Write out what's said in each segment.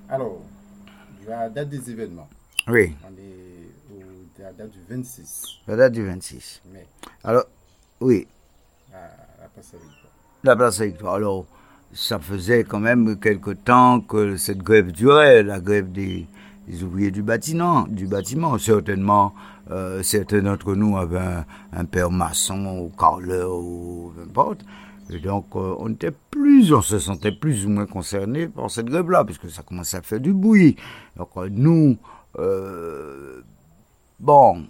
Alors, la date des événements, Oui, on est à la date du 26 la date du 26. mai Alors, oui, à la Place Victoire. la place Victoire. Alors, ça faisait quand même quelque temps que cette grève durait, la grève des ouvriers du bâtiment. Certainement, certains d'entre nous avaient un père maçon ou carreleur ou peu importe. Et donc, on se sentait plus ou moins concernés par cette grève-là, puisque ça commençait à faire du bruit. Donc, nous, euh, bon,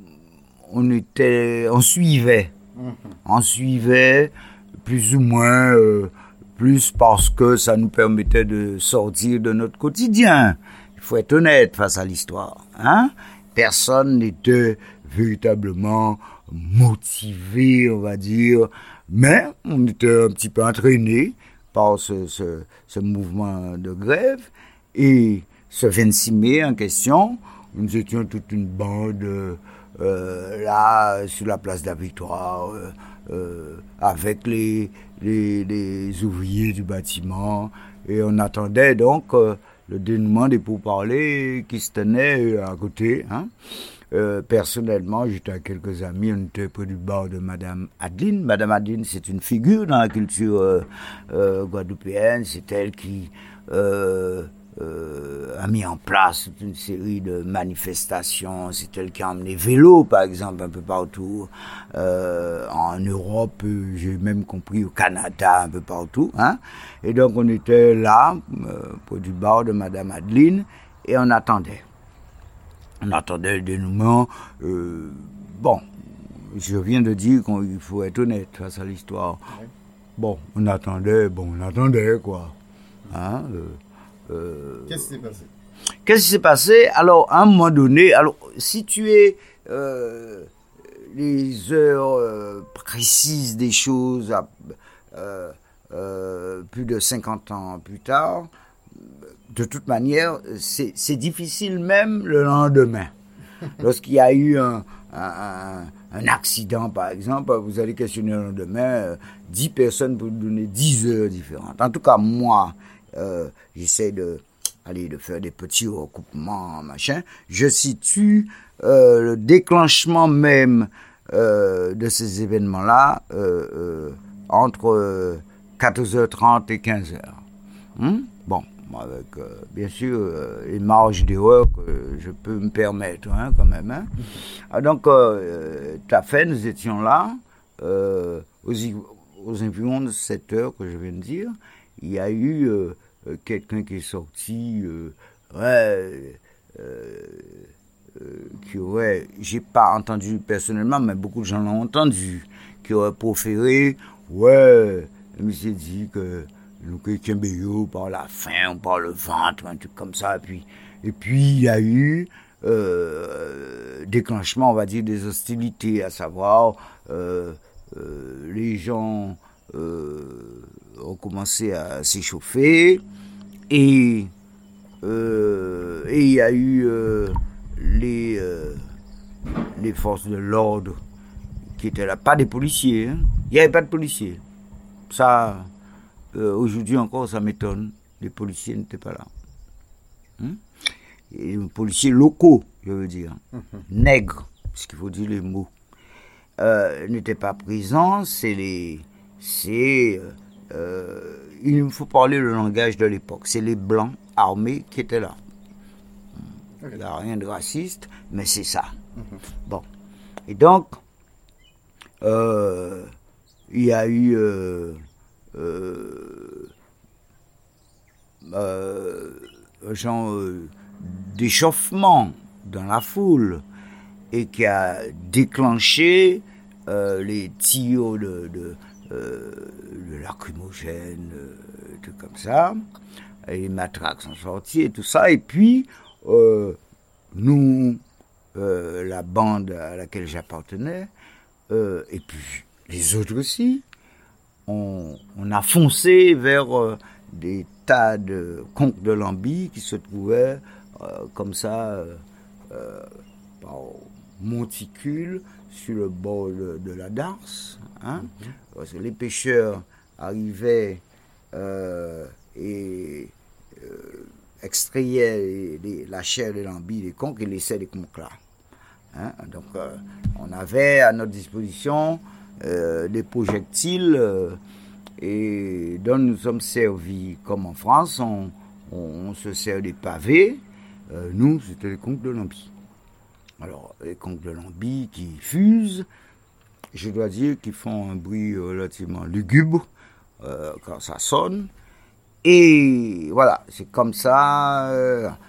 on suivait. Mhm. On suivait plus ou moins, plus parce que ça nous permettait de sortir de notre quotidien. Il faut être honnête face à l'histoire. Hein? Personne n'était véritablement motivé, on va dire, mais on était un petit peu entraîné par ce mouvement de grève. Et ce 26 mai en question, nous étions toute une bande là, sur la place de la Victoire, avec les ouvriers du bâtiment. Et on attendait donc le dénouement des pourparlers qui se tenaient à côté. Hein. Personnellement, j'étais avec quelques amis, on était près du bar de Madame Adeline. Madame Adeline, c'est une figure dans la culture guadeloupéenne. C'est elle qui a mis en place toute une série de manifestations. C'est elle qui a emmené vélo, par exemple, un peu partout. En Europe, j'ai même compris au Canada, un peu partout. Hein. Et donc, on était là, près du bar de Madame Adeline, et on attendait. On attendait le dénouement. Bon, je viens de dire qu'il faut être honnête face à l'histoire. Oui. Bon, on attendait, quoi. Hein, Qu'est-ce qui s'est passé? Qu'est-ce qui s'est passé? Alors, à un moment donné, alors, si tu es les heures précises des choses, euh, plus de 50 ans plus tard, de toute manière, c'est difficile même le lendemain. Lorsqu'il y a eu un accident, par exemple, vous allez questionner le lendemain 10 personnes pour donner 10 heures différentes. En tout cas, moi, j'essaie de faire des petits recoupements, machin. Je situe le déclenchement même de ces événements-là entre 14h30 et 15h. Bon, avec bien sûr les marges d'erreur que je peux me permettre, hein, quand même. Hein. Donc, tout à fait, nous étions là, aux environs de 7 heures que je viens de dire. Il y a eu quelqu'un qui est sorti, ouais, qui aurait, j'ai pas entendu personnellement, mais beaucoup de gens l'ont entendu, qui aurait proféré, ouais, il s'est dit que nous étions par la faim ou par le ventre, un truc comme ça. Et puis il y a eu déclenchement, on va dire, des hostilités, à savoir les gens ont commencé à s'échauffer et il y a eu les forces de l'ordre qui étaient là, pas des policiers, hein. Il n'y avait pas de policiers. Ça, aujourd'hui encore, ça m'étonne. Les policiers n'étaient pas là. Hein? Et les policiers locaux, je veux dire, nègres, puisqu'il faut dire les mots, n'étaient pas présents. Il me faut parler le langage de l'époque. C'est les blancs armés qui étaient là. Il n'y a rien de raciste, mais c'est ça. Bon. Et donc, il y a eu un genre d'échauffement dans la foule et qui a déclenché les tirs de lacrymogènes, tout comme ça. Et les matraques sont sorties et tout ça. Et puis, nous, la bande à laquelle j'appartenais, et puis les autres aussi, on a foncé vers des tas de conques de Lambie qui se trouvaient comme ça par monticule sur le bord de la Darse. Hein, parce que les pêcheurs arrivaient et extrayait la chair de l'ambi des conques et laissait les conques là. Hein? Donc, on avait à notre disposition des projectiles et dont nous sommes servis comme en France. On se sert des pavés. Nous, c'était les conques de l'ambi. Alors, les conques de l'ambi qui fusent, je dois dire qu'ils font un bruit relativement lugubre quand ça sonne. Et voilà, c'est comme ça.